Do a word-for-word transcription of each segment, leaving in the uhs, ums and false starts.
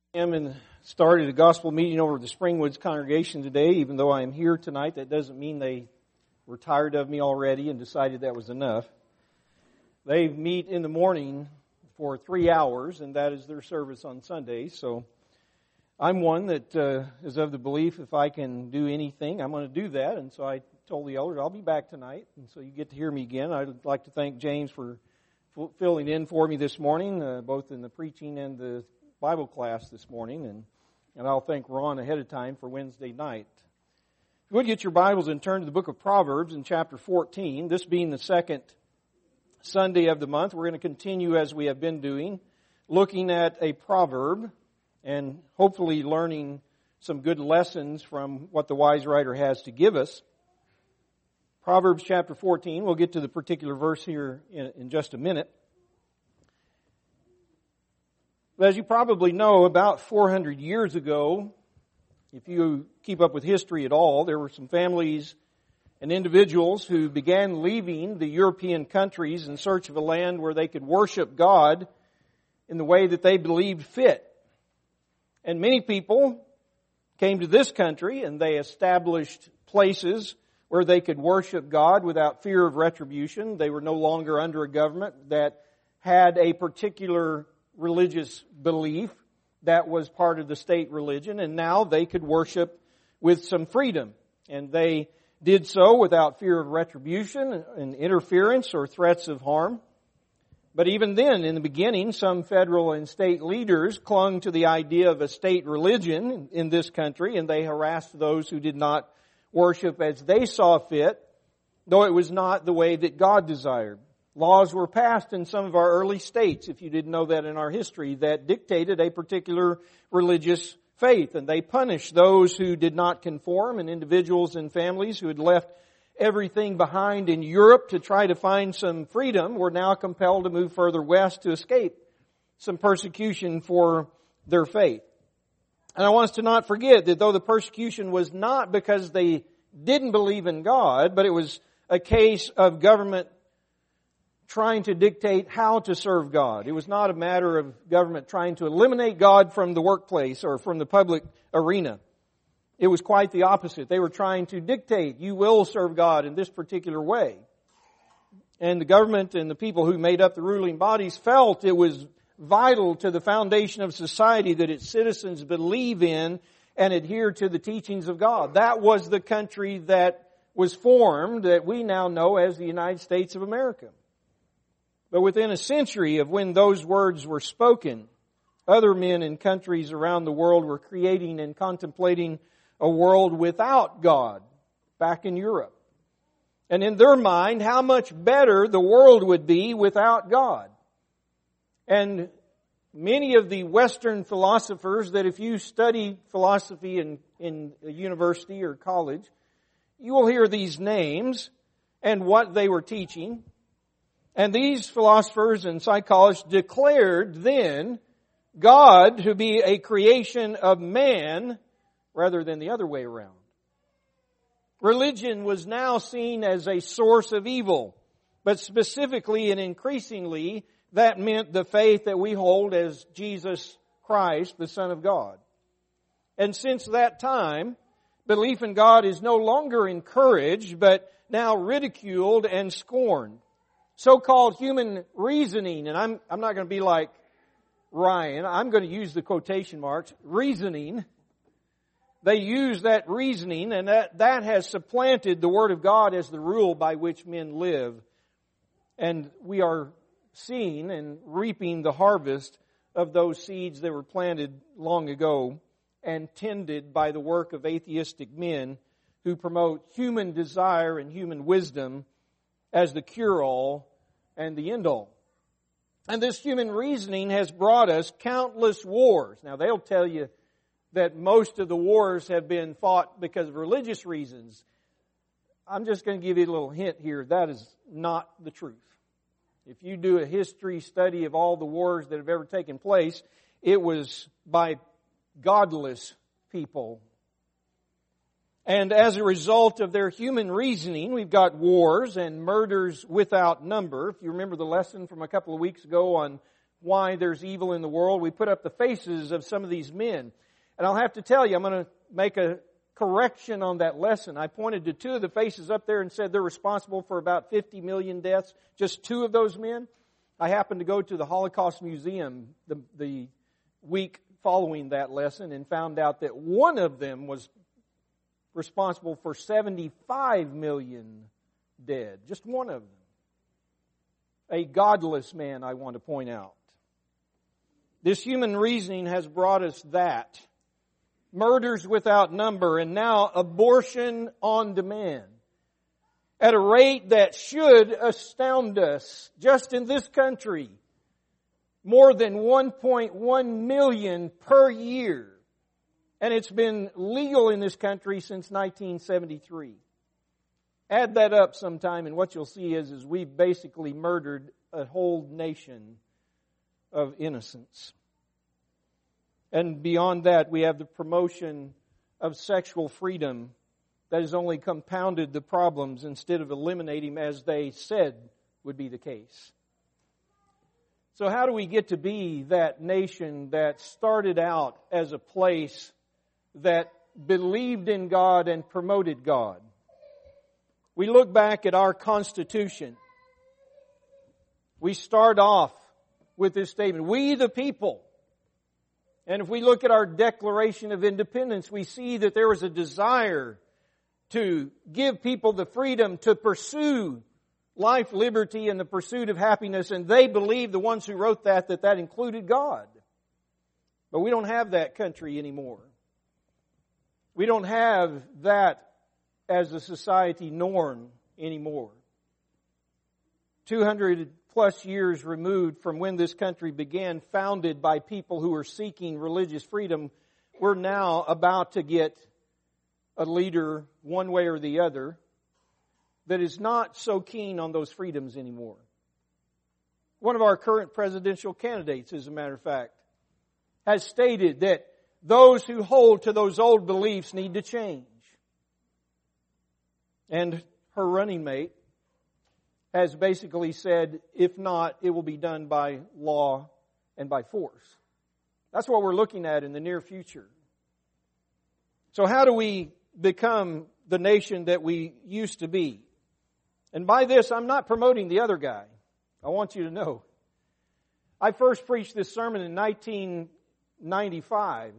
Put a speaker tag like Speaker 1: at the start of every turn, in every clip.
Speaker 1: I am and started a gospel meeting over at the Springwoods congregation today. Even though I am here tonight, that doesn't mean they were tired of me already and decided that was enough. They meet in the morning for three hours, and that is their service on Sundays. So I'm one that uh, is of the belief if I can do anything, I'm going to do that. And so I told the elders, I'll be back tonight, and so you get to hear me again. I'd like to thank James for f- filling in for me this morning, uh, both in the preaching and the Bible class this morning, and, and I'll thank Ron ahead of time for Wednesday night. If you would get your Bibles and turn to the book of Proverbs in chapter fourteen, this being the second Sunday of the month, we're going to continue as we have been doing, looking at a proverb and hopefully learning some good lessons from what the wise writer has to give us. Proverbs chapter fourteen, we'll get to the particular verse here in, in just a minute. But as you probably know, about four hundred years ago, if you keep up with history at all, there were some families and individuals who began leaving the European countries in search of a land where they could worship God in the way that they believed fit. And many people came to this country and they established places where they could worship God without fear of retribution. They were no longer under a government that had a particular religious belief that was part of the state religion, and now they could worship with some freedom. And they did so without fear of retribution and interference or threats of harm. But even then, in the beginning, some federal and state leaders clung to the idea of a state religion in this country, and they harassed those who did not worship as they saw fit, though it was not the way that God desired. Laws were passed in some of our early states, if you didn't know that in our history, that dictated a particular religious faith. And they punished those who did not conform, and individuals and families who had left everything behind in Europe to try to find some freedom were now compelled to move further west to escape some persecution for their faith. And I want us to not forget that though the persecution was not because they didn't believe in God, but it was a case of government trying to dictate how to serve God. It was not a matter of government trying to eliminate God from the workplace or from the public arena. It was quite the opposite. They were trying to dictate, you will serve God in this particular way. And the government and the people who made up the ruling bodies felt it was vital to the foundation of society that its citizens believe in and adhere to the teachings of God. That was the country that was formed that we now know as the United States of America. But within a century of when those words were spoken, other men in countries around the world were creating and contemplating a world without God back in Europe. And in their mind, how much better the world would be without God. And many of the Western philosophers that if you study philosophy in, in a university or college, you will hear these names and what they were teaching. And these philosophers and psychologists declared then God to be a creation of man rather than the other way around. Religion was now seen as a source of evil, but specifically and increasingly that meant the faith that we hold as Jesus Christ, the Son of God. And since that time, belief in God is no longer encouraged, but now ridiculed and scorned. So-called human reasoning, and I'm I'm not going to be like Ryan, I'm going to use the quotation marks, reasoning. They use that reasoning, and that, that has supplanted the Word of God as the rule by which men live. And we are seeing and reaping the harvest of those seeds that were planted long ago and tended by the work of atheistic men who promote human desire and human wisdom as the cure-all and the end-all. And this human reasoning has brought us countless wars. Now, they'll tell you that most of the wars have been fought because of religious reasons. I'm just going to give you a little hint here. That is not the truth. If you do a history study of all the wars that have ever taken place, it was by godless people. And as a result of their human reasoning, we've got wars and murders without number. If you remember the lesson from a couple of weeks ago on why there's evil in the world, we put up the faces of some of these men. And I'll have to tell you, I'm going to make a correction on that lesson. I pointed to two of the faces up there and said they're responsible for about fifty million deaths. Just two of those men. I happened to go to the Holocaust Museum the, the week following that lesson and found out that one of them was responsible for seventy-five million dead. Just one of them. A godless man, I want to point out. This human reasoning has brought us that. Murders without number, and now abortion on demand. At a rate that should astound us. Just in this country, more than one point one million per year. And it's been legal in this country since nineteen seventy-three. Add that up sometime, and what you'll see is, is we've basically murdered a whole nation of innocents. And beyond that, we have the promotion of sexual freedom that has only compounded the problems instead of eliminating them as they said would be the case. So how do we get to be that nation that started out as a place that believed in God and promoted God? We look back at our Constitution. We start off with this statement, "We the people." And if we look at our Declaration of Independence, we see that there was a desire to give people the freedom to pursue life, liberty, and the pursuit of happiness. And they believed, the ones who wrote that, that that included God. But we don't have that country anymore. We don't have that as a society norm anymore. two hundred plus years removed from when this country began, founded by people who were seeking religious freedom, we're now about to get a leader, one way or the other, that is not so keen on those freedoms anymore. One of our current presidential candidates, as a matter of fact, has stated that those who hold to those old beliefs need to change. And her running mate has basically said, if not, it will be done by law and by force. That's what we're looking at in the near future. So how do we become the nation that we used to be? And by this, I'm not promoting the other guy. I want you to know. I first preached this sermon in nineteen ninety-five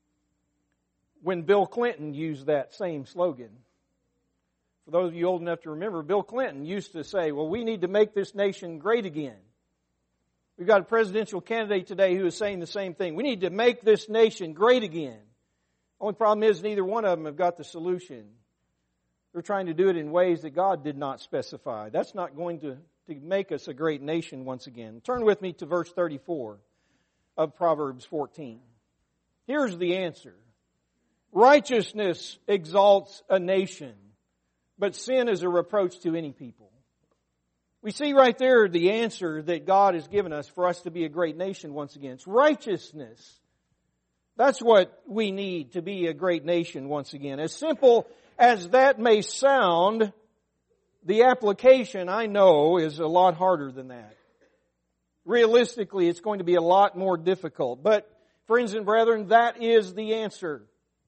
Speaker 1: when Bill Clinton used that same slogan. For those of you old enough to remember, Bill Clinton used to say, well, we need to make this nation great again. We've got a presidential candidate today who is saying the same thing. We need to make this nation great again. Only problem is neither one of them have got the solution. They're trying to do it in ways that God did not specify. That's not going to, to make us a great nation once again. Turn with me to verse thirty-four of Proverbs fourteen. Here's the answer. Righteousness exalts a nation, but sin is a reproach to any people. We see right there the answer that God has given us for us to be a great nation once again. It's righteousness. That's what we need to be a great nation once again. As simple as that may sound, the application, I know, is a lot harder than that. Realistically, it's going to be a lot more difficult. But, friends and brethren, that is the answer.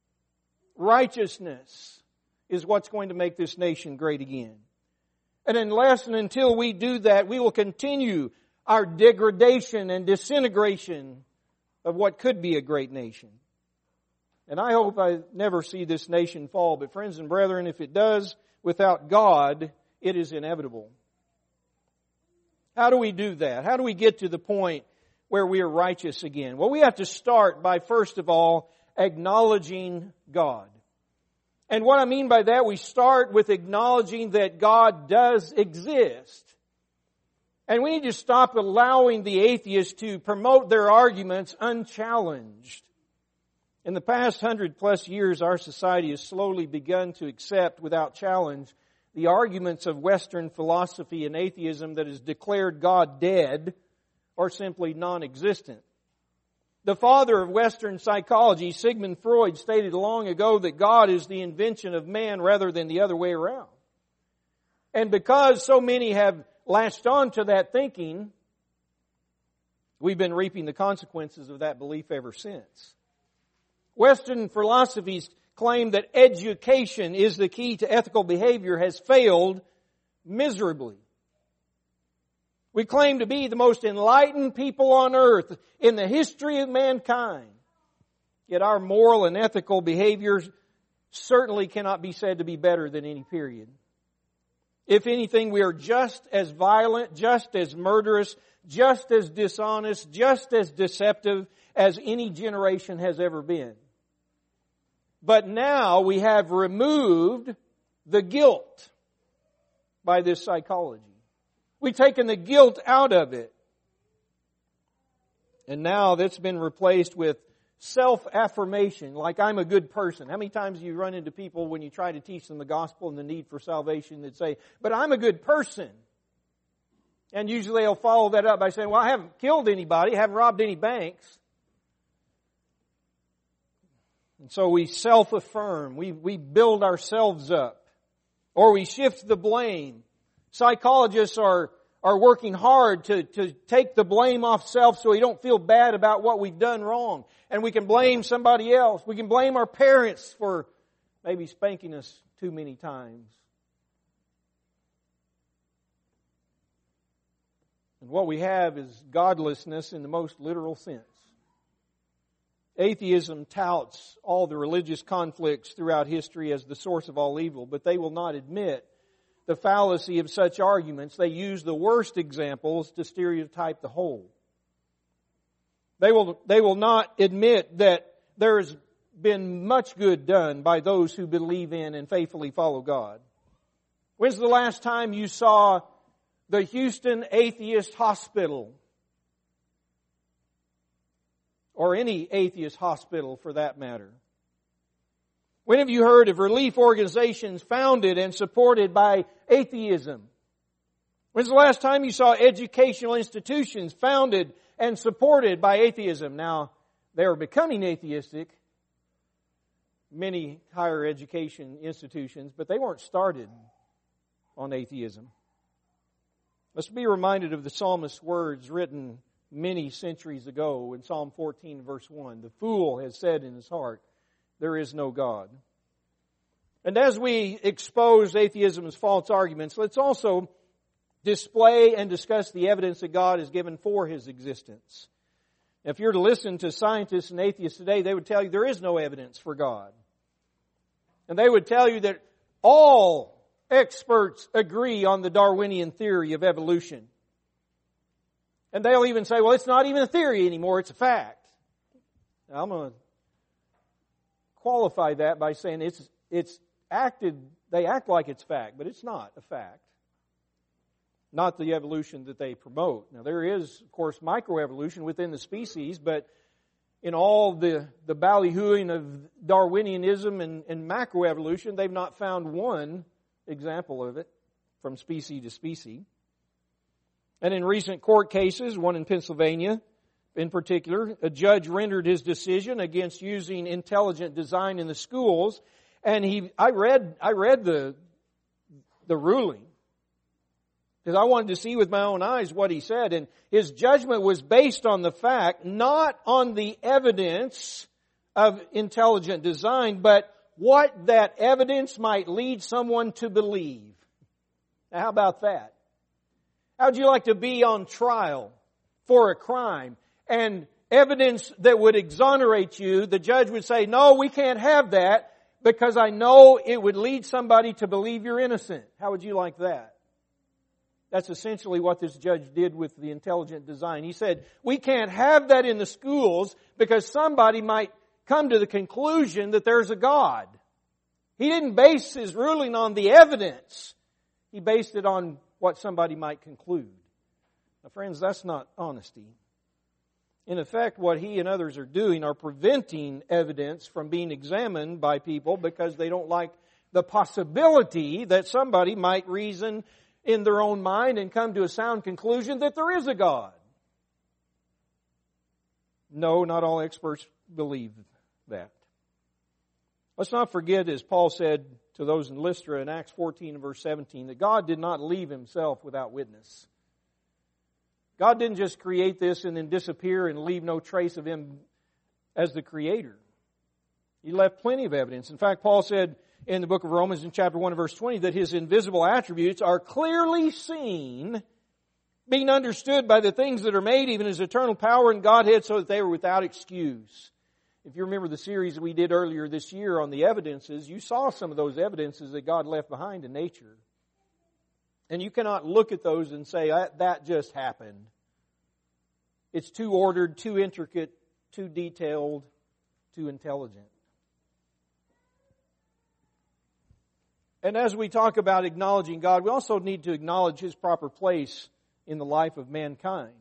Speaker 1: Righteousness is what's going to make this nation great again. And unless and until we do that, we will continue our degradation and disintegration of what could be a great nation. And I hope I never see this nation fall. But friends and brethren, if it does, without God, it is inevitable. How do we do that? How do we get to the point where we are righteous again? Well, we have to start by, first of all, acknowledging God. And what I mean by that, we start with acknowledging that God does exist. And we need to stop allowing the atheists to promote their arguments unchallenged. In the past hundred plus years, our society has slowly begun to accept without challenge the arguments of Western philosophy and atheism that has declared God dead or simply non-existent. The father of Western psychology, Sigmund Freud, stated long ago that God is the invention of man rather than the other way around. And because so many have latched on to that thinking, We've been reaping the consequences of that belief ever since. Western philosophies claim that education is the key to ethical behavior has failed miserably. We claim to be the most enlightened people on earth in the history of mankind. Yet our moral and ethical behaviors certainly cannot be said to be better than any period. If anything, we are just as violent, just as murderous, just as dishonest, just as deceptive as any generation has ever been. But now we have removed the guilt by this psychology. We've taken the guilt out of it. And now that's been replaced with self-affirmation, like I'm a good person. How many times do you run into people when you try to teach them the gospel and the need for salvation that say, but I'm a good person? And usually they'll follow that up by saying, well, I haven't killed anybody, I haven't robbed any banks. And so we self-affirm, we, we build ourselves up, or we shift the blame. Psychologists are, are working hard to, to take the blame off self so we don't feel bad about what we've done wrong. And we can blame somebody else. We can blame our parents for maybe spanking us too many times. And what we have is godlessness in the most literal sense. Atheism touts all the religious conflicts throughout history as the source of all evil, but they will not admit the fallacy of such arguments. They use the worst examples to stereotype the whole. They will, they will not admit that there has been much good done by those who believe in and faithfully follow God. When's the last time you saw the Houston Atheist Hospital? Or any atheist hospital for that matter. When have you heard of relief organizations founded and supported by atheism? When's the last time you saw educational institutions founded and supported by atheism? Now, they are becoming atheistic, many higher education institutions, but they weren't started on atheism. Let's be reminded of the psalmist's words written many centuries ago in Psalm fourteen, verse one. The fool has said in his heart, there is no God. And as we expose atheism's false arguments, let's also display and discuss the evidence that God has given for His existence. If you're to listen to scientists and atheists today, they would tell you there is no evidence for God. And they would tell you that all experts agree on the Darwinian theory of evolution. And they'll even say, well, it's not even a theory anymore, it's a fact. Now, I'm going to qualify that by saying it's it's acted, they act like it's fact, but it's not a fact. Not the evolution that they promote. Now, there is, of course, microevolution within the species, but in all the, the ballyhooing of Darwinianism and, and macroevolution, they've not found one example of it from species to species. And in recent court cases, one in Pennsylvania in particular, a judge rendered his decision against using intelligent design in the schools. And he, I read, I read the, the ruling because I wanted to see with my own eyes what he said. And his judgment was based on the fact, not on the evidence of intelligent design, but what that evidence might lead someone to believe. Now, how about that? How'd you like to be on trial for a crime and evidence that would exonerate you, the judge would say, no, we can't have that because I know it would lead somebody to believe you're innocent. How would you like that? That's essentially what this judge did with the intelligent design. He said, we can't have that in the schools because somebody might come to the conclusion that there's a God. He didn't base his ruling on the evidence. He based it on what somebody might conclude. Now, friends, that's not honesty. In effect, what he and others are doing are preventing evidence from being examined by people because they don't like the possibility that somebody might reason in their own mind and come to a sound conclusion that there is a God. No, not all experts believe that. Let's not forget, as Paul said to those in Lystra in Acts fourteen and verse seventeen, that God did not leave Himself without witness. God didn't just create this and then disappear and leave no trace of Him as the Creator. He left plenty of evidence. In fact, Paul said in the book of Romans in chapter one and verse twenty that His invisible attributes are clearly seen, being understood by the things that are made, even His eternal power and Godhead, so that they were without excuse. If you remember the series we did earlier this year on the evidences, you saw some of those evidences that God left behind in nature. And you cannot look at those and say, that just happened. It's too ordered, too intricate, too detailed, too intelligent. And as we talk about acknowledging God, we also need to acknowledge His proper place in the life of mankind.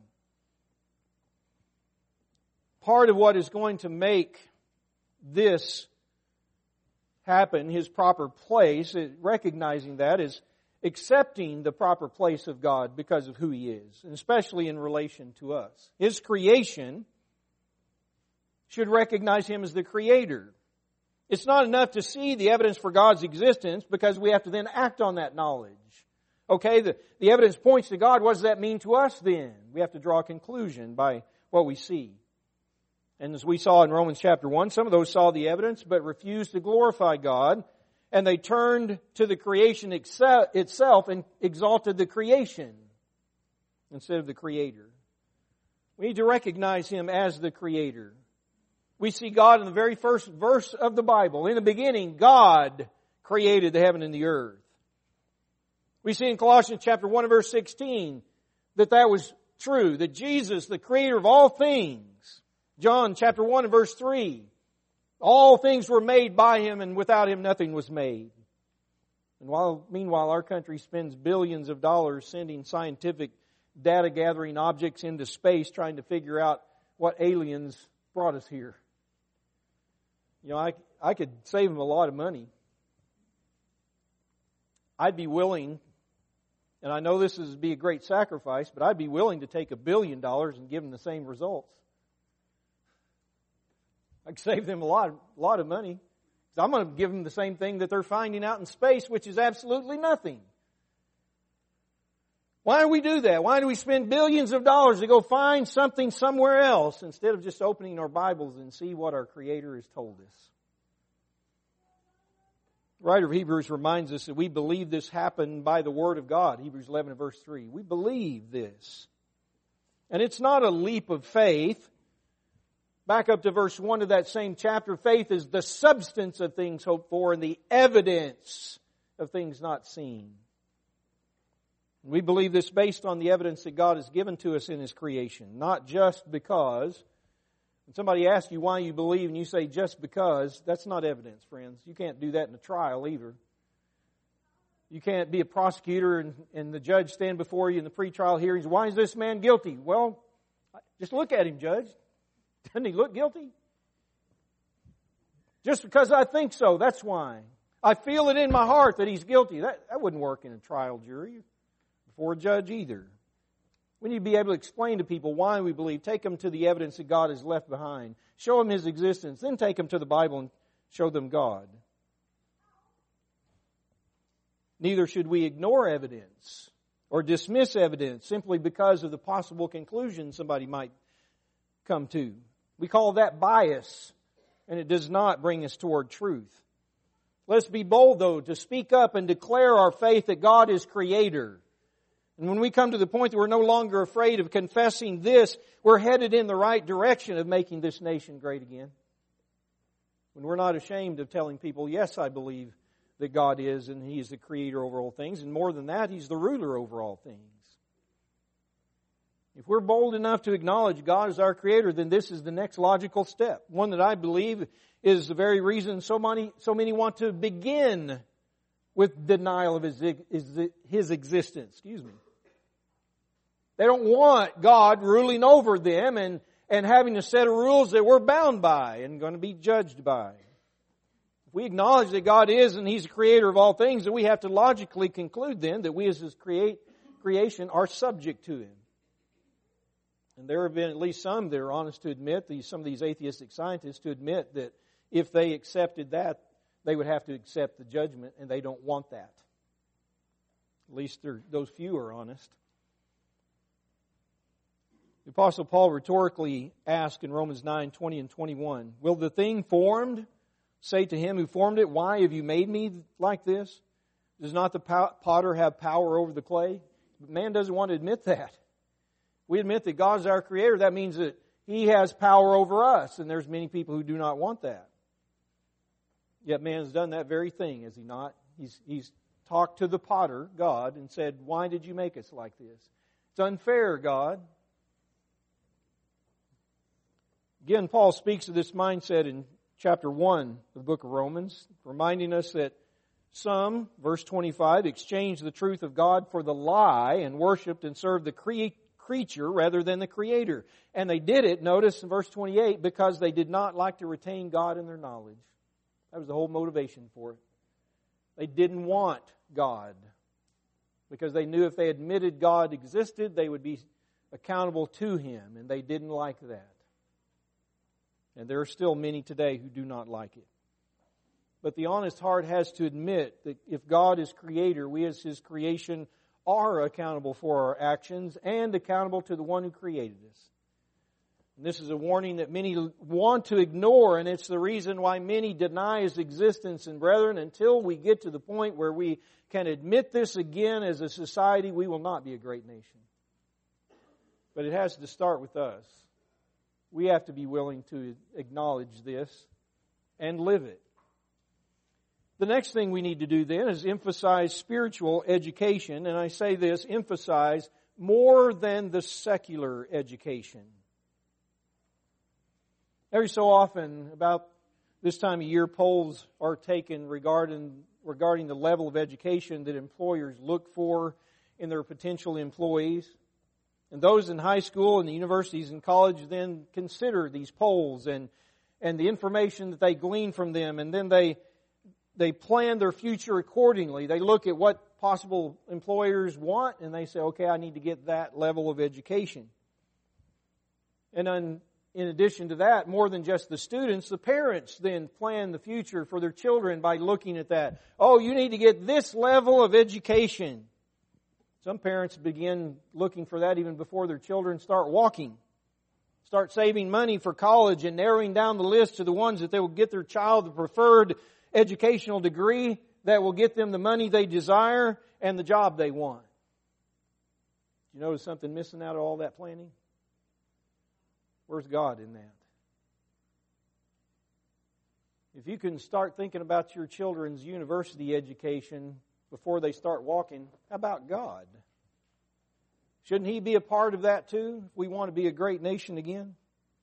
Speaker 1: Part of what is going to make this happen, His proper place, recognizing that, is accepting the proper place of God because of who He is, and especially in relation to us. His creation should recognize Him as the Creator. It's not enough to see the evidence for God's existence, because we have to then act on that knowledge. Okay, the, the evidence points to God. What does that mean to us then? We have to draw a conclusion by what we see. And as we saw in Romans chapter one, some of those saw the evidence but refused to glorify God, and they turned to the creation itself and exalted the creation instead of the Creator. We need to recognize Him as the Creator. We see God in the very first verse of the Bible. In the beginning, God created the heaven and the earth. We see in Colossians chapter one and verse sixteen that that was true, that Jesus, the Creator of all things, John chapter one and verse three, all things were made by Him, and without Him nothing was made. And while, meanwhile, our country spends billions of dollars sending scientific data gathering objects into space trying to figure out what aliens brought us here. You know, I, I could save them a lot of money. I'd be willing, and I know this is be a great sacrifice, but I'd be willing to take a billion dollars and give them the same results. I could save them a lot, a lot of money. I'm going to give them the same thing that they're finding out in space, which is absolutely nothing. Why do we do that? Why do we spend billions of dollars to go find something somewhere else instead of just opening our Bibles and see what our Creator has told us? The writer of Hebrews reminds us that we believe this happened by the Word of God. Hebrews eleven and verse three. We believe this. And it's not a leap of faith. Back up to verse one of that same chapter. Faith is the substance of things hoped for and the evidence of things not seen. We believe this based on the evidence that God has given to us in His creation. Not just because. When somebody asks you why you believe and you say just because, that's not evidence, friends. You can't do that in a trial either. You can't be a prosecutor and, and the judge stand before you in the pretrial hearings. Why is this man guilty? Well, just look at him, Judge. Doesn't he look guilty? Just because I think so, that's why. I feel it in my heart that he's guilty. That, that wouldn't work in a trial jury. Before a judge either. We need to be able to explain to people why we believe. Take them to the evidence that God has left behind. Show them His existence. Then take them to the Bible and show them God. Neither should we ignore evidence or dismiss evidence simply because of the possible conclusion somebody might come to. We call that bias, and it does not bring us toward truth. Let's be bold, though, to speak up and declare our faith that God is Creator. And when we come to the point that we're no longer afraid of confessing this, we're headed in the right direction of making this nation great again. When we're not ashamed of telling people, yes, I believe that God is and He is the Creator over all things. And more than that, He's the ruler over all things. If we're bold enough to acknowledge God as our Creator, then this is the next logical step. One that I believe is the very reason so many, so many want to begin with denial of His, His existence. Excuse me. They don't want God ruling over them and, and having a set of rules that we're bound by and going to be judged by. If we acknowledge that God is and He's the Creator of all things, then we have to logically conclude then that we as His create, creation are subject to Him. And there have been at least some that are honest to admit, these, some of these atheistic scientists to admit that if they accepted that, they would have to accept the judgment, and they don't want that. At least those few are honest. The Apostle Paul rhetorically asked in Romans nine, twenty and twenty-one, will the thing formed say to him who formed it, why have you made me like this? Does not the potter have power over the clay? But man doesn't want to admit that. We admit that God's our Creator. That means that He has power over us. And there's many people who do not want that. Yet man has done that very thing, has he not? He's, he's talked to the potter, God, and said, why did you make us like this? It's unfair, God. Again, Paul speaks of this mindset in chapter one of the book of Romans, reminding us that some, verse twenty-five, exchanged the truth of God for the lie and worshipped and served the cre- creature rather than the Creator. And they did it, notice in verse twenty-eight, because they did not like to retain God in their knowledge. That was the whole motivation for it. They didn't want God because they knew if they admitted God existed, they would be accountable to Him, and they didn't like that. And there are still many today who do not like it. But the honest heart has to admit that if God is Creator, we as His creation are accountable for our actions and accountable to the one who created us. And this is a warning that many want to ignore, and it's the reason why many deny His existence. And brethren, until we get to the point where we can admit this again as a society, we will not be a great nation. But it has to start with us. We have to be willing to acknowledge this and live it. The next thing we need to do then is emphasize spiritual education. And I say this, emphasize more than the secular education. Every so often, about this time of year, polls are taken regarding, regarding the level of education that employers look for in their potential employees. And those in high school and the universities and college then consider these polls and, and the information that they glean from them, and then they they plan their future accordingly. They look at what possible employers want and they say, okay, I need to get that level of education. And then in addition to that, more than just the students, the parents then plan the future for their children by looking at that. Oh, you need to get this level of education. Some parents begin looking for that even before their children start walking. Start saving money for college and narrowing down the list to the ones that they will get their child the preferred educational degree that will get them the money they desire and the job they want. You notice something missing out of all that planning? Where's God in that? If you can start thinking about your children's university education before they start walking, how about God? Shouldn't He be a part of that too, if we want to be a great nation again?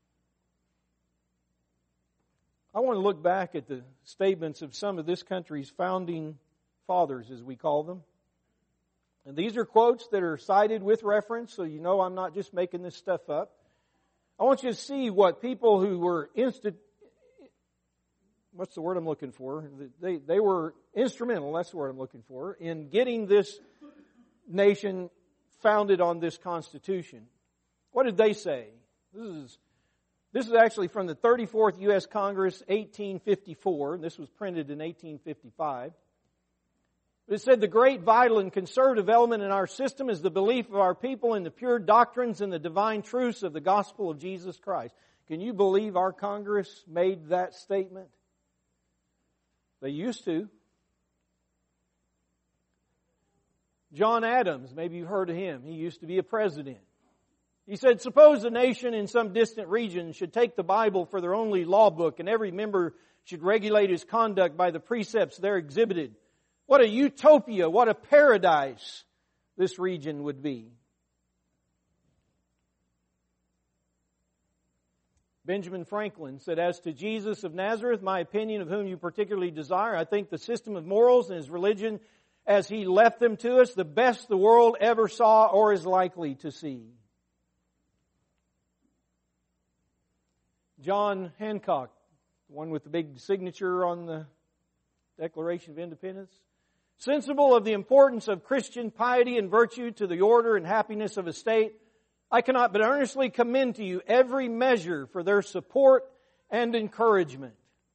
Speaker 1: I want to look back at the statements of some of this country's founding fathers, as we call them. And these are quotes that are cited with reference, so you know I'm not just making this stuff up. I want you to see what people who were instant, what's the word I'm looking for? They, they were instrumental, that's the word I'm looking for, in getting this nation founded on this Constitution. What did they say? This is This is actually from the thirty-fourth U S Congress, eighteen fifty-four. This was printed in eighteen fifty-five. It said, the great, vital, and conservative element in our system is the belief of our people in the pure doctrines and the divine truths of the gospel of Jesus Christ. Can you believe our Congress made that statement? They used to. John Adams, maybe you've heard of him. He used to be a president. He said, suppose a nation in some distant region should take the Bible for their only law book, and every member should regulate his conduct by the precepts there exhibited. What a utopia, what a paradise this region would be. Benjamin Franklin said, as to Jesus of Nazareth, my opinion of whom you particularly desire, I think the system of morals and His religion as He left them to us, the best the world ever saw or is likely to see. John Hancock, the one with the big signature on the Declaration of Independence, sensible of the importance of Christian piety and virtue to the order and happiness of a state, I cannot but earnestly commend to you every measure for their support and encouragement.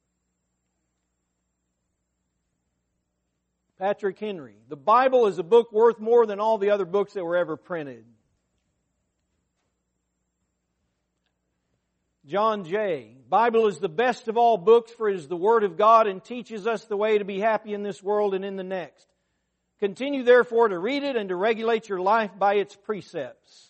Speaker 1: Patrick Henry, the Bible is a book worth more than all the other books that were ever printed. John Jay, Bible is the best of all books, for it is the Word of God and teaches us the way to be happy in this world and in the next. Continue therefore to read it and to regulate your life by its precepts.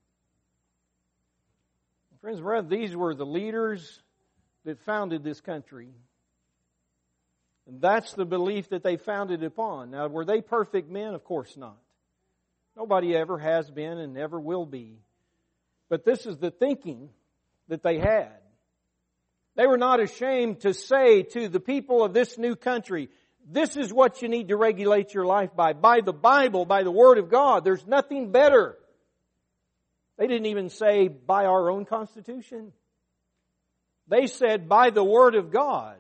Speaker 1: Friends and brethren, these were the leaders that founded this country. And that's the belief that they founded upon. Now, were they perfect men? Of course not. Nobody ever has been and never will be. But this is the thinking that they had. They were not ashamed to say to the people of this new country, this is what you need to regulate your life by. By the Bible, by the Word of God. There's nothing better. They didn't even say by our own Constitution. They said by the Word of God.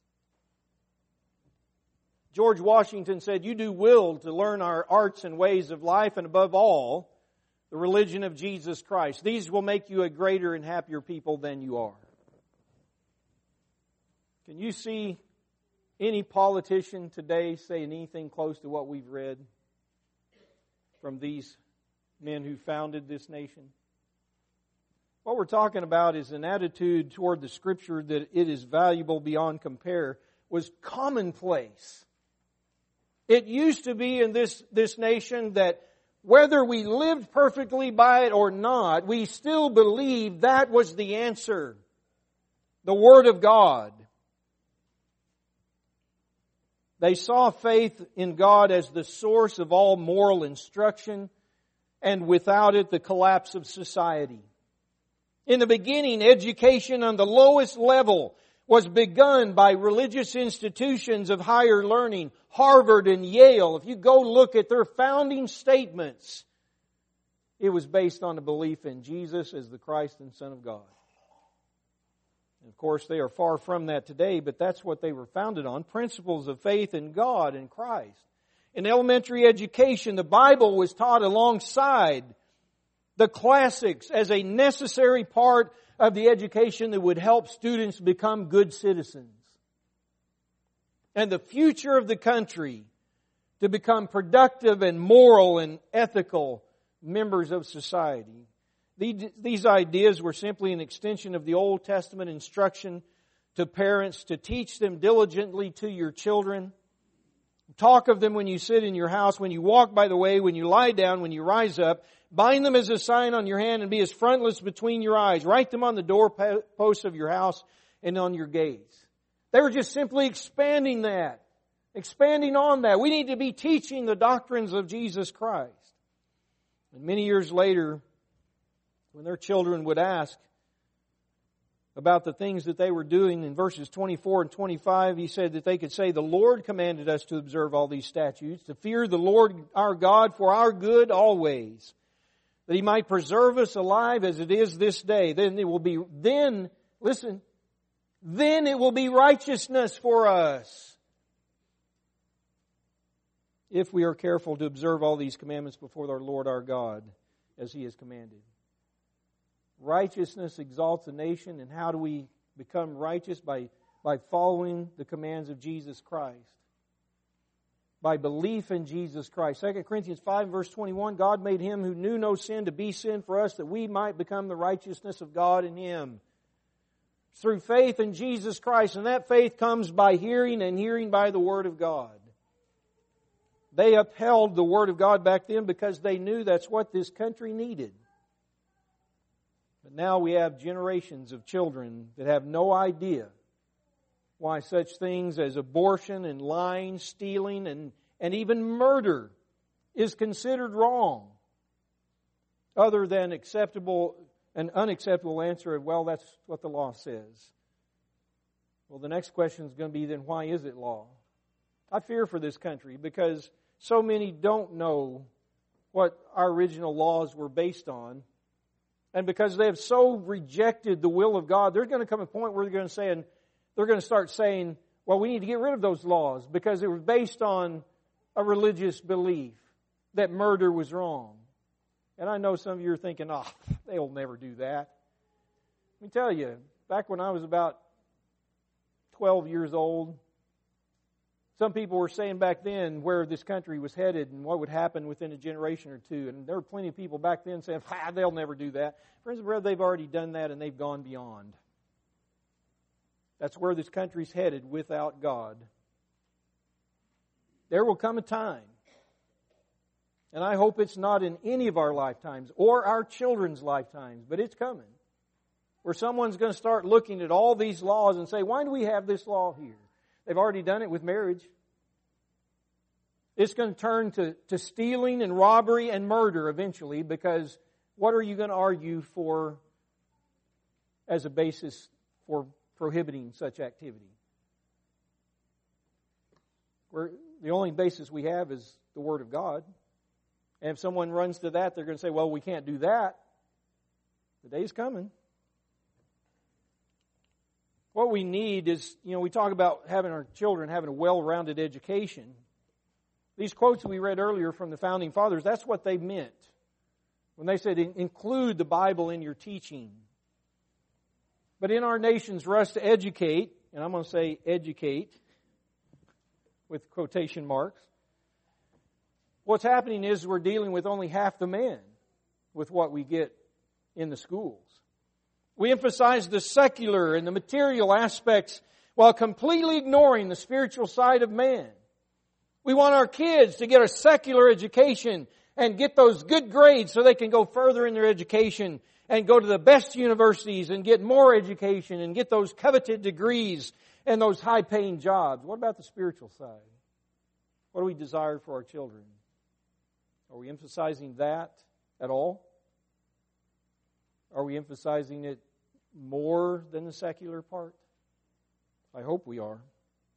Speaker 1: George Washington said, you do well to learn our arts and ways of life, and above all, the religion of Jesus Christ. These will make you a greater and happier people than you are. Can you see any politician today saying anything close to what we've read from these men who founded this nation? What we're talking about is an attitude toward the Scripture that it is valuable beyond compare, was commonplace. It used to be in this, this nation that whether we lived perfectly by it or not, we still believed that was the answer. The Word of God. They saw faith in God as the source of all moral instruction, and without it, the collapse of society. In the beginning, education on the lowest level was begun by religious institutions of higher learning, Harvard and Yale. If you go look at their founding statements, it was based on a belief in Jesus as the Christ and Son of God. And of course, they are far from that today, but that's what they were founded on, principles of faith in God and Christ. In elementary education, the Bible was taught alongside the classics as a necessary part of the education that would help students become good citizens. And the future of the country to become productive and moral and ethical members of society. These ideas were simply an extension of the Old Testament instruction to parents to teach them diligently to your children. Talk of them when you sit in your house, when you walk by the way, when you lie down, when you rise up. Bind them as a sign on your hand and be as frontlets between your eyes. Write them on the doorposts of your house and on your gates. They were just simply expanding that. Expanding on that. We need to be teaching the doctrines of Jesus Christ. And many years later, when their children would ask about the things that they were doing, in verses twenty-four and twenty-five, he said that they could say, the Lord commanded us to observe all these statutes, to fear the Lord our God for our good always, that He might preserve us alive as it is this day. Then it will be, then, listen, then it will be righteousness for us if we are careful to observe all these commandments before our Lord our God as He has commanded. Righteousness exalts a nation, and how do we become righteous? By, by following the commands of Jesus Christ. By belief in Jesus Christ. Second Corinthians five verse twenty-one, God made Him who knew no sin to be sin for us, that we might become the righteousness of God in Him. Through faith in Jesus Christ, and that faith comes by hearing, and hearing by the Word of God. They upheld the Word of God back then because they knew that's what this country needed. But now we have generations of children that have no idea why such things as abortion and lying, stealing, and, and even murder is considered wrong. Other than acceptable, an unacceptable answer of, well, that's what the law says. Well, the next question is going to be, then why is it law? I fear for this country because so many don't know what our original laws were based on. And because they have so rejected the will of God, there's going to come a point where they're going to say, and they're going to start saying, well, we need to get rid of those laws because it was based on a religious belief that murder was wrong. And I know some of you are thinking, oh, they'll never do that. Let me tell you, back when I was about twelve years old, some people were saying back then where this country was headed and what would happen within a generation or two. And there were plenty of people back then saying, ah, they'll never do that. Friends and brothers, they've already done that and they've gone beyond. That's where this country's headed without God. There will come a time, and I hope it's not in any of our lifetimes or our children's lifetimes, but it's coming, where someone's going to start looking at all these laws and say, why do we have this law here? They've already done it with marriage. It's going to turn to, to stealing and robbery and murder eventually, because what are you going to argue for as a basis for prohibiting such activity? We're, the only basis we have is the Word of God. And if someone runs to that, they're going to say, well, we can't do that. The day's coming. What we need is, you know, we talk about having our children having a well-rounded education. These quotes we read earlier from the Founding Fathers, that's what they meant when they said include the Bible in your teaching. But in our nations, for us to educate, and I'm going to say educate with quotation marks, what's happening is we're dealing with only half the man with what we get in the schools. We emphasize the secular and the material aspects while completely ignoring the spiritual side of man. We want our kids to get a secular education and get those good grades so they can go further in their education and go to the best universities and get more education and get those coveted degrees and those high-paying jobs. What about the spiritual side? What do we desire for our children? Are we emphasizing that at all? Are we emphasizing it more than the secular part? I hope we are.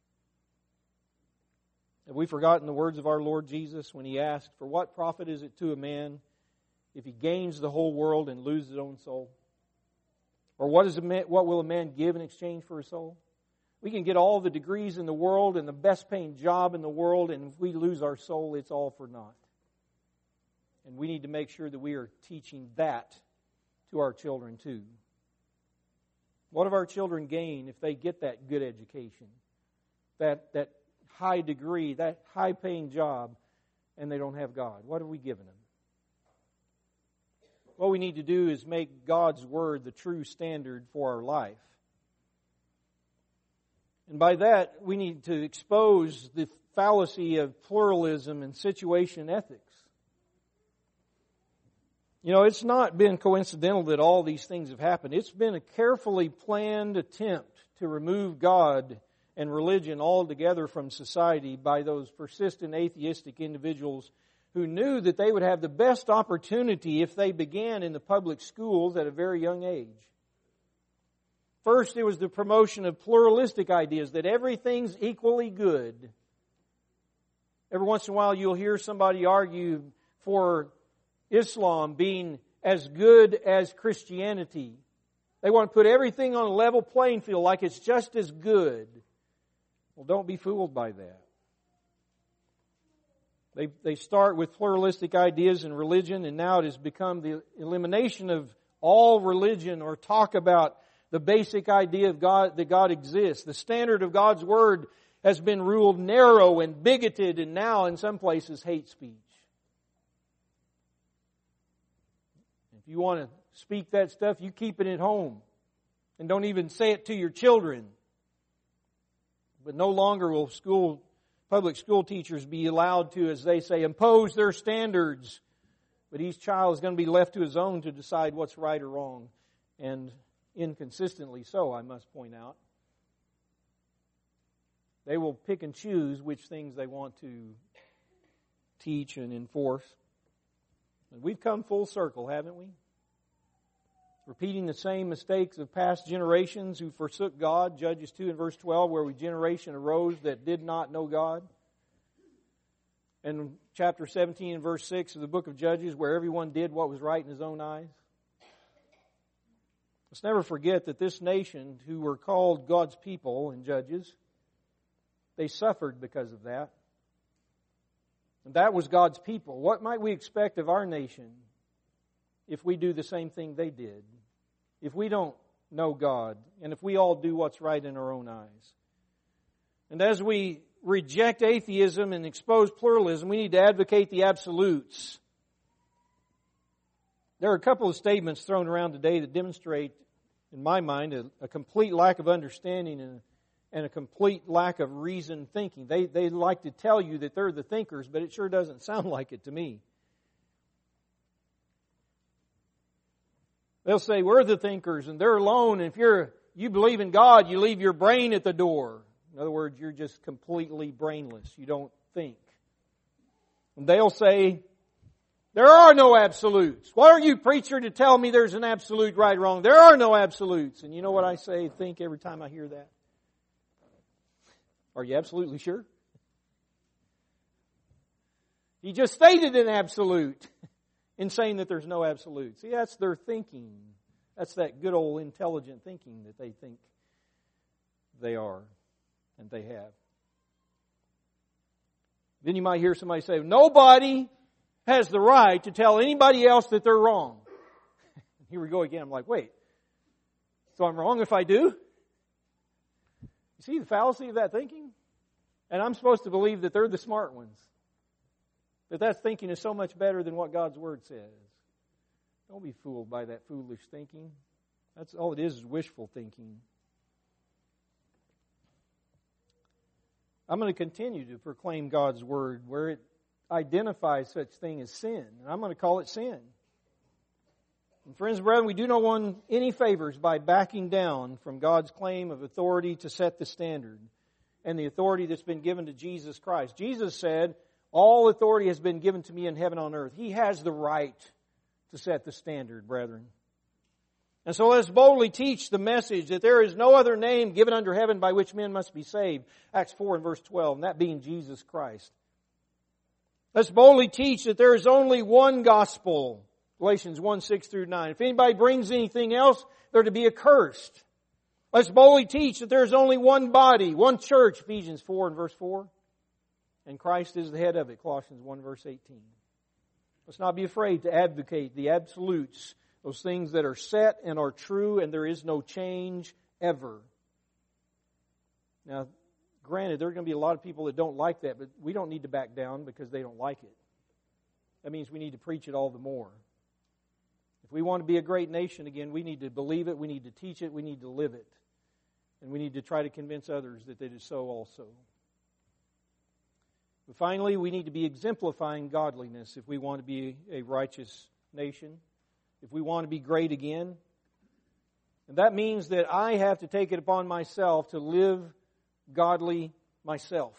Speaker 1: Have we forgotten the words of our Lord Jesus when He asked, for what profit is it to a man if he gains the whole world and loses his own soul? Or what, is a man, what will a man give in exchange for his soul? We can get all the degrees in the world and the best paying job in the world, and if we lose our soul, it's all for naught. And we need to make sure that we are teaching that to our children too. What do our children gain if they get that good education, that, that high degree, that high-paying job, and they don't have God? What have we given them? What we need to do is make God's Word the true standard for our life. And by that, we need to expose the fallacy of pluralism and situation ethics. You know, it's not been coincidental that all these things have happened. It's been a carefully planned attempt to remove God and religion altogether from society by those persistent atheistic individuals who knew that they would have the best opportunity if they began in the public schools at a very young age. First, it was the promotion of pluralistic ideas, that everything's equally good. Every once in a while you'll hear somebody argue for Islam being as good as Christianity. They want to put everything on a level playing field like it's just as good. Well, don't be fooled by that. They, they start with pluralistic ideas in religion, and now it has become the elimination of all religion, or talk about the basic idea of God, that God exists. The standard of God's Word has been ruled narrow and bigoted, and now in some places hate speech. If you want to speak that stuff, you keep it at home. And don't even say it to your children. But no longer will school, public school teachers be allowed to, as they say, impose their standards. But each child is going to be left to his own to decide what's right or wrong. And inconsistently so, I must point out. They will pick and choose which things they want to teach and enforce. And we've come full circle, haven't we? Repeating the same mistakes of past generations who forsook God. Judges two and verse twelve, where a generation arose that did not know God. And chapter seventeen and verse six of the book of Judges, where everyone did what was right in his own eyes. Let's never forget that this nation, who were called God's people in Judges, they suffered because of that. And that was God's people. What might we expect of our nation if we do the same thing they did? If we don't know God, and if we all do what's right in our own eyes? And as we reject atheism and expose pluralism, we need to advocate the absolutes. There are a couple of statements thrown around today that demonstrate, in my mind, a, a complete lack of understanding and and a complete lack of reasoned thinking. They, they like to tell you that they're the thinkers, but it sure doesn't sound like it to me. They'll say, we're the thinkers, and they're alone. And if you're you believe in God, you leave your brain at the door. In other words, you're just completely brainless. You don't think. And they'll say, there are no absolutes. Why are you, preacher, to tell me there's an absolute right or wrong? There are no absolutes. And you know what I say, think every time I hear that? Are you absolutely sure? He just stated an absolute in saying that there's no absolute. See, that's their thinking. That's that good old intelligent thinking that they think they are and they have. Then you might hear somebody say, nobody has the right to tell anybody else that they're wrong. Here we go again. I'm like, wait, so I'm wrong if I do? You see the fallacy of that thinking? And I'm supposed to believe that they're the smart ones. That that thinking is so much better than what God's Word says. Don't be fooled by that foolish thinking. That's all it is, is wishful thinking. I'm going to continue to proclaim God's Word where it identifies such thing as sin. And I'm going to call it sin. And friends and brethren, we do not want any favors by backing down from God's claim of authority to set the standard and the authority that's been given to Jesus Christ. Jesus said, all authority has been given to me in heaven and on earth. He has the right to set the standard, brethren. And so let's boldly teach the message that there is no other name given under heaven by which men must be saved. Acts four and verse twelve, and that being Jesus Christ. Let's boldly teach that there is only one gospel. Galatians one, six through nine. If anybody brings anything else, they're to be accursed. Let's boldly teach that there is only one body, one church. Ephesians four and verse four. And Christ is the head of it. Colossians one verse eighteen. Let's not be afraid to advocate the absolutes. Those things that are set and are true and there is no change ever. Now, granted, there are going to be a lot of people that don't like that, but we don't need to back down because they don't like it. That means we need to preach it all the more. If we want to be a great nation again, we need to believe it, we need to teach it, we need to live it. And we need to try to convince others that it is so also. But finally, we need to be exemplifying godliness if we want to be a righteous nation, if we want to be great again. And that means that I have to take it upon myself to live godly myself.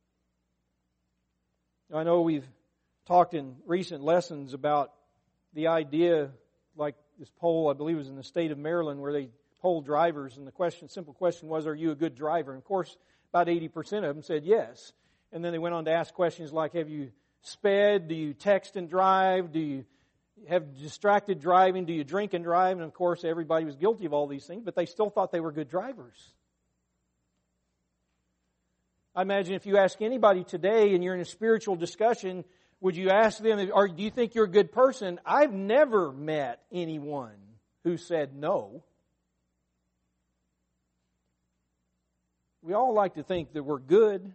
Speaker 1: I know we've talked in recent lessons about the idea, like this poll, I believe it was in the state of Maryland, where they polled drivers, and the question, simple question was, are you a good driver? And of course, about eighty percent of them said yes. And then they went on to ask questions like, have you sped? Do you text and drive? Do you have distracted driving? Do you drink and drive? And of course, everybody was guilty of all these things, but they still thought they were good drivers. I imagine if you ask anybody today and you're in a spiritual discussion, would you ask them, or do you think you're a good person? I've never met anyone who said no. We all like to think that we're good,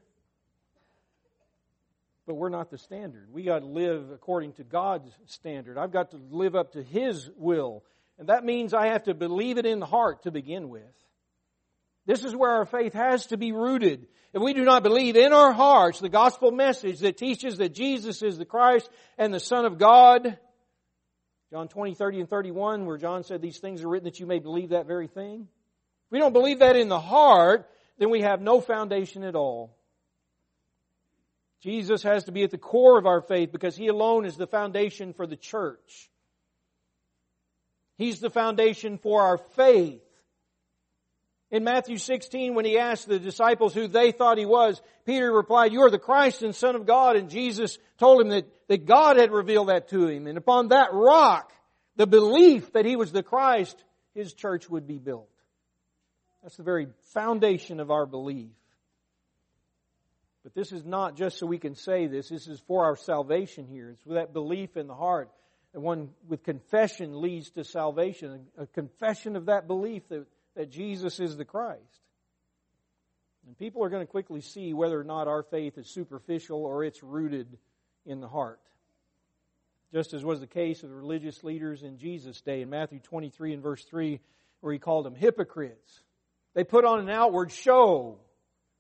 Speaker 1: but we're not the standard. We got to live according to God's standard. I've got to live up to His will. And that means I have to believe it in the heart to begin with. This is where our faith has to be rooted. If we do not believe in our hearts the gospel message that teaches that Jesus is the Christ and the Son of God, John twenty, thirty, and thirty-one, where John said these things are written that you may believe that very thing. If we don't believe that in the heart, then we have no foundation at all. Jesus has to be at the core of our faith because He alone is the foundation for the church. He's the foundation for our faith. In Matthew sixteen, when He asked the disciples who they thought He was, Peter replied, you are the Christ and Son of God. And Jesus told him that, that God had revealed that to him. And upon that rock, the belief that He was the Christ, His church would be built. That's the very foundation of our belief. But this is not just so we can say this. This is for our salvation here. It's with that belief in the heart. And one with confession leads to salvation. A confession of that belief that, that Jesus is the Christ. And people are going to quickly see whether or not our faith is superficial or it's rooted in the heart. Just as was the case of the religious leaders in Jesus' day. In Matthew twenty-three and verse three, where He called them hypocrites. They put on an outward show.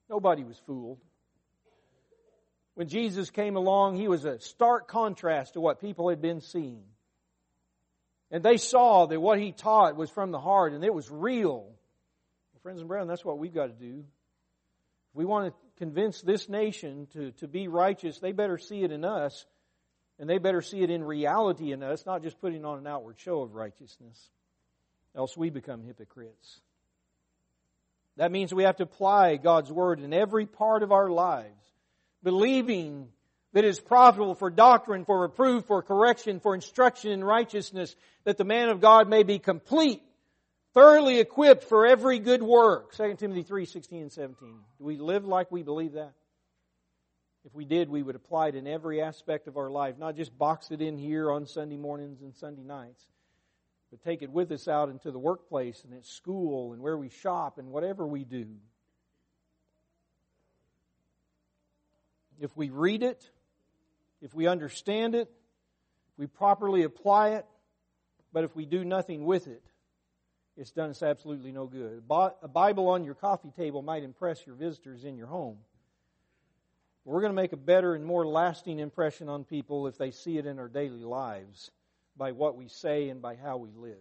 Speaker 1: Nobody was fooled. When Jesus came along, He was a stark contrast to what people had been seeing. And they saw that what He taught was from the heart and it was real. Well, friends and brethren, that's what we've got to do. If we want to convince this nation to, to be righteous, they better see it in us. And they better see it in reality in us, not just putting on an outward show of righteousness. Else we become hypocrites. That means we have to apply God's Word in every part of our lives, believing that it is profitable for doctrine, for reproof, for correction, for instruction in righteousness, that the man of God may be complete, thoroughly equipped for every good work. Second Timothy three, sixteen and seventeen. Do we live like we believe that? If we did, we would apply it in every aspect of our life, not just box it in here on Sunday mornings and Sunday nights, but take it with us out into the workplace and at school and where we shop and whatever we do. If we read it, if we understand it, if we properly apply it, but if we do nothing with it, it's done us absolutely no good. A Bible on your coffee table might impress your visitors in your home. We're going to make a better and more lasting impression on people if they see it in our daily lives by what we say and by how we live.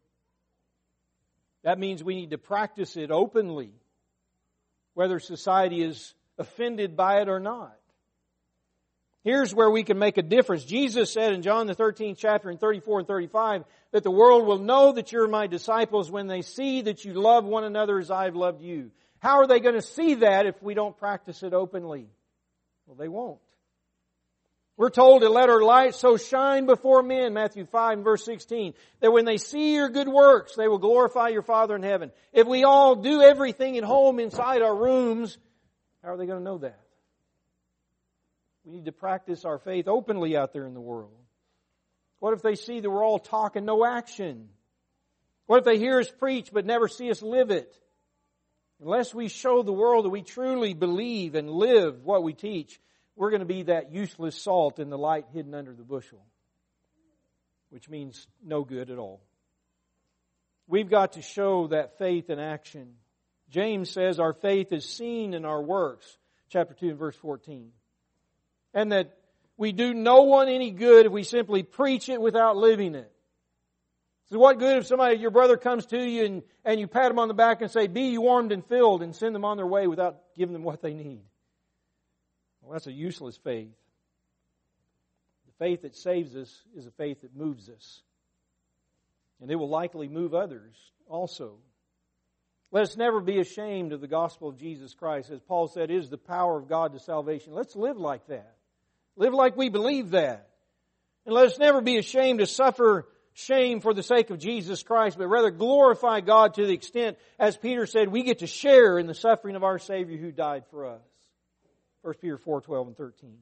Speaker 1: That means we need to practice it openly, whether society is offended by it or not. Here's where we can make a difference. Jesus said in John the thirteenth chapter in thirty-four and thirty-five that the world will know that you're my disciples when they see that you love one another as I've loved you. How are they going to see that if we don't practice it openly? Well, they won't. We're told to let our light so shine before men, Matthew five and verse sixteen, that when they see your good works, they will glorify your Father in heaven. If we all do everything at home inside our rooms, how are they going to know that? We need to practice our faith openly out there in the world. What if they see that we're all talk and no action? What if they hear us preach but never see us live it? Unless we show the world that we truly believe and live what we teach, we're going to be that useless salt in the light hidden under the bushel, which means no good at all. We've got to show that faith in action. James says our faith is seen in our works, chapter two and verse fourteen. And that we do no one any good if we simply preach it without living it. So what good if somebody, your brother comes to you and, and you pat them on the back and say, be you warmed and filled, and send them on their way without giving them what they need? Well, that's a useless faith. The faith that saves us is a faith that moves us. And it will likely move others also. Let us never be ashamed of the gospel of Jesus Christ. As Paul said, it is the power of God to salvation. Let's live like that. Live like we believe that. And let us never be ashamed to suffer shame for the sake of Jesus Christ, but rather glorify God to the extent, as Peter said, we get to share in the suffering of our Savior who died for us. First Peter four, twelve and thirteen.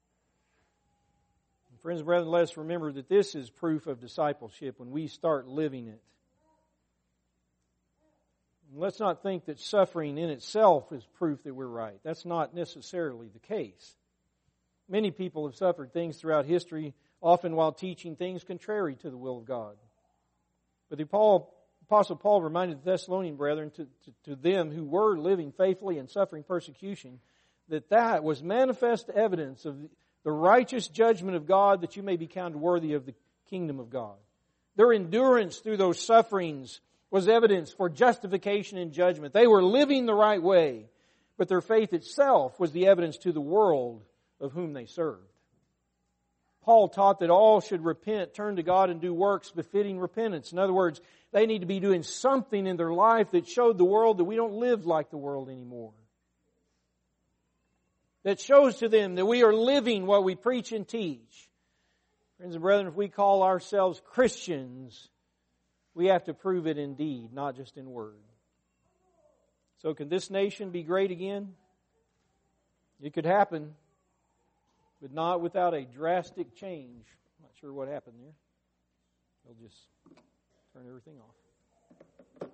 Speaker 1: And friends and brethren, let us remember that this is proof of discipleship when we start living it. And let's not think that suffering in itself is proof that we're right. That's not necessarily the case. Many people have suffered things throughout history, often while teaching things contrary to the will of God. But the Paul, Apostle Paul reminded the Thessalonian brethren, to, to, to them who were living faithfully and suffering persecution, that that was manifest evidence of the righteous judgment of God, that you may be counted worthy of the kingdom of God. Their endurance through those sufferings was evidence for justification and judgment. They were living the right way, but their faith itself was the evidence to the world of whom they served. Paul taught that all should repent, turn to God, and do works befitting repentance. In other words, they need to be doing something in their life that showed the world that we don't live like the world anymore. That shows to them that we are living what we preach and teach. Friends and brethren, if we call ourselves Christians, we have to prove it in deed, not just in word. So can this nation be great again? It could happen, but not without a drastic change. I'm not sure what happened there. They'll just turn everything off.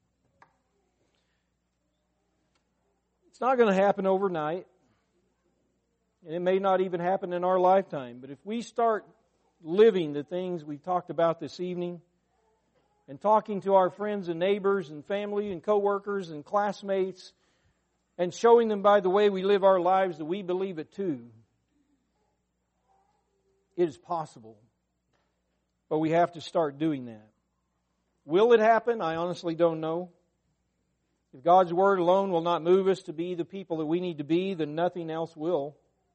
Speaker 1: It's not going to happen overnight. And it may not even happen in our lifetime. But if we start living the things we talked about this evening, and talking to our friends and neighbors and family and coworkers and classmates, and showing them by the way we live our lives that we believe it too. It is possible. But we have to start doing that. Will it happen? I honestly don't know. If God's Word alone will not move us to be the people that we need to be, then nothing else will.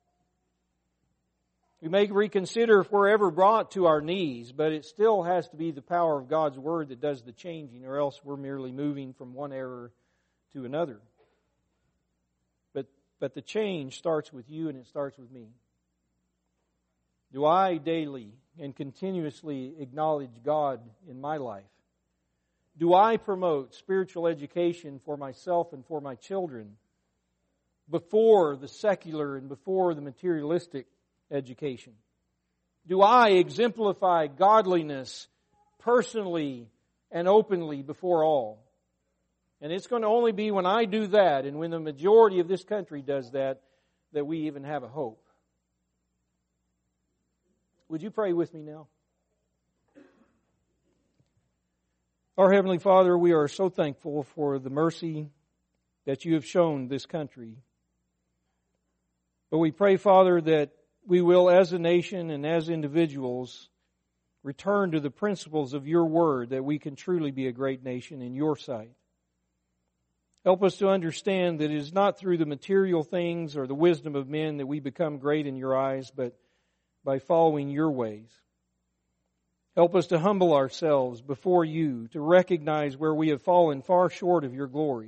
Speaker 1: We may reconsider if we're ever brought to our knees, but it still has to be the power of God's Word that does the changing, or else we're merely moving from one error to another. But, but the change starts with you and it starts with me. Do I daily and continuously acknowledge God in my life? Do I promote spiritual education for myself and for my children before the secular and before the materialistic education? Do I exemplify godliness personally and openly before all? And it's going to only be when I do that and when the majority of this country does that, that we even have a hope. Would you pray with me now? Our Heavenly Father, we are so thankful for the mercy that you have shown this country. But we pray, Father, that we will, as a nation and as individuals, return to the principles of your Word, that we can truly be a great nation in your sight. Help us to understand that it is not through the material things or the wisdom of men that we become great in your eyes, but by following your ways. Help us to humble ourselves before you, to recognize where we have fallen far short of your glory.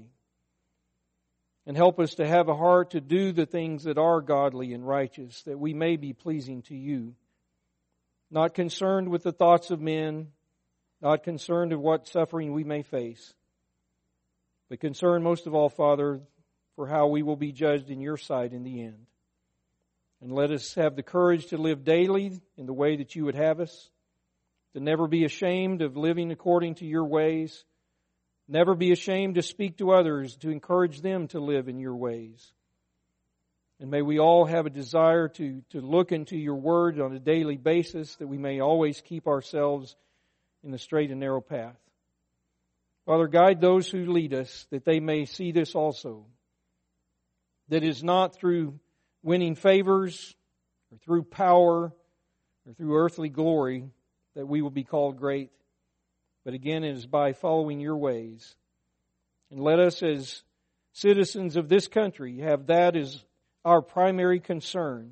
Speaker 1: And help us to have a heart to do the things that are godly and righteous, that we may be pleasing to you. Not concerned with the thoughts of men, not concerned of what suffering we may face, but concerned most of all, Father, for how we will be judged in your sight in the end. And let us have the courage to live daily in the way that you would have us, to never be ashamed of living according to your ways, never be ashamed to speak to others, to encourage them to live in your ways. And may we all have a desire to, to look into your word on a daily basis, that we may always keep ourselves in the straight and narrow path. Father, guide those who lead us, that they may see this also, that it is not through winning favors or through power or through earthly glory that we will be called great, but again it is by following your ways. And let us as citizens of this country have that as our primary concern.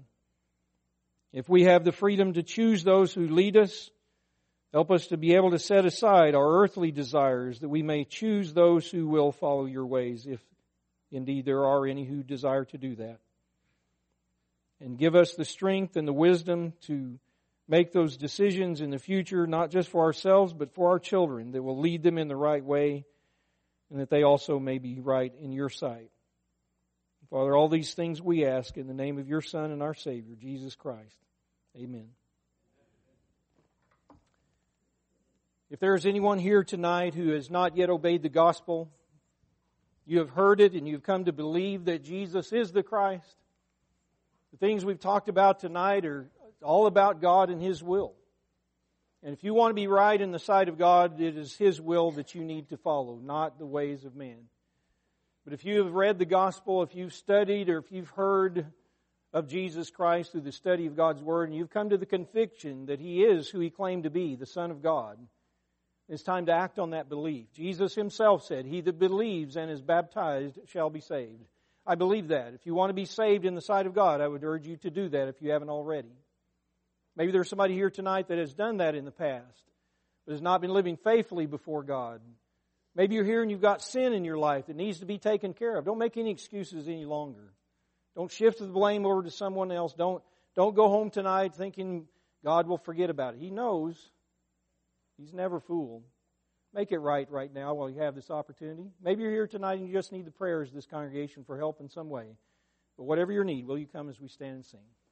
Speaker 1: If we have the freedom to choose those who lead us, help us to be able to set aside our earthly desires, that we may choose those who will follow your ways, if indeed there are any who desire to do that. And give us the strength and the wisdom to make those decisions in the future, not just for ourselves, but for our children, that will lead them in the right way, and that they also may be right in your sight. Father, all these things we ask in the name of your Son and our Savior, Jesus Christ. Amen. If there is anyone here tonight who has not yet obeyed the gospel, you have heard it and you've come to believe that Jesus is the Christ, the things we've talked about tonight are all about God and His will. And if you want to be right in the sight of God, it is His will that you need to follow, not the ways of man. But if you have read the gospel, if you've studied, or if you've heard of Jesus Christ through the study of God's Word, and you've come to the conviction that He is who He claimed to be, the Son of God, it's time to act on that belief. Jesus Himself said, "He that believes and is baptized shall be saved." I believe that. If you want to be saved in the sight of God, I would urge you to do that if you haven't already. Maybe there's somebody here tonight that has done that in the past, but has not been living faithfully before God. Maybe you're here and you've got sin in your life that needs to be taken care of. Don't make any excuses any longer. Don't shift the blame over to someone else. Don't, don't go home tonight thinking God will forget about it. He knows. He's never fooled. Make it right right now while you have this opportunity. Maybe you're here tonight and you just need the prayers of this congregation for help in some way. But whatever your need, will you come as we stand and sing?